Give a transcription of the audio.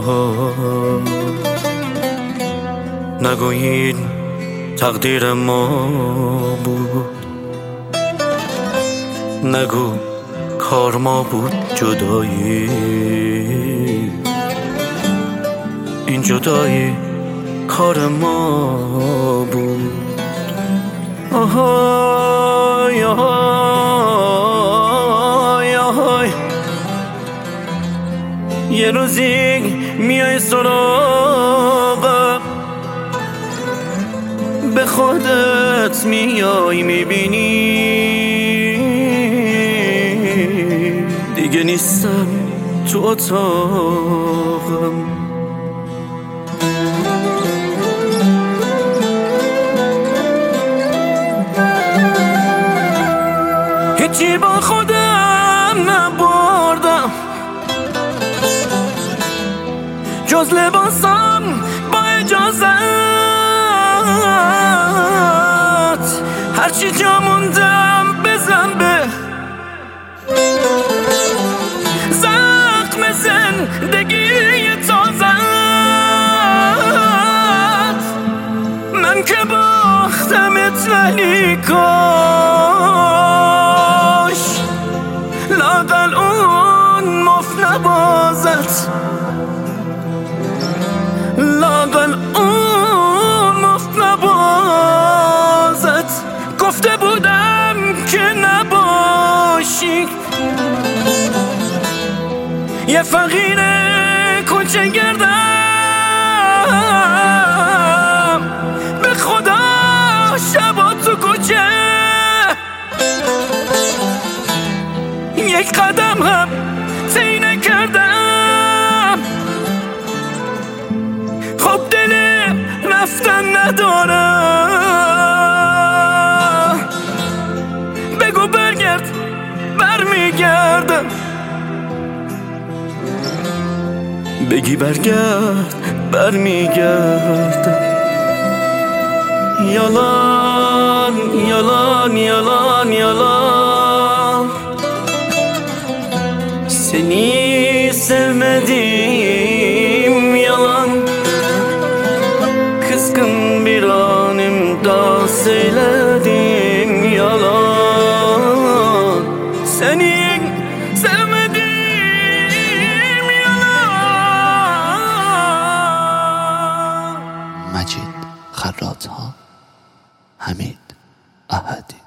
نگویید تقدیر ما بود، نگو کار ما بود جدایی. این جدایی کار ما بود. آهای آهای آهای، یه روزی میای سراغم، به خودت میای میبینی دیگه نیستم تو اتاقم. هیچی با خودم نبردم جز لباسم با اجازت، هرچی جا موندم بزن به زخم زندگی تازت. من که باختمت ولی کاش لااقل اون مفت نبازت، لااقل اون مفت نبازت. گفته بودم که نباشی یه فقیر کوچه گردم، به خدا شبا تو کوچه یک قدم هم طی نکردم. خب دل رفتن ندارم، بگو برگرد برمیگردم، بگی برگرد برمیگردم. yalan yalan yalan yalan، seni sevmedim yalan. Kızgın bir anımda söyledim yalan, seni sevmedim yalan. مجید خراط‌ها، حمید احدی.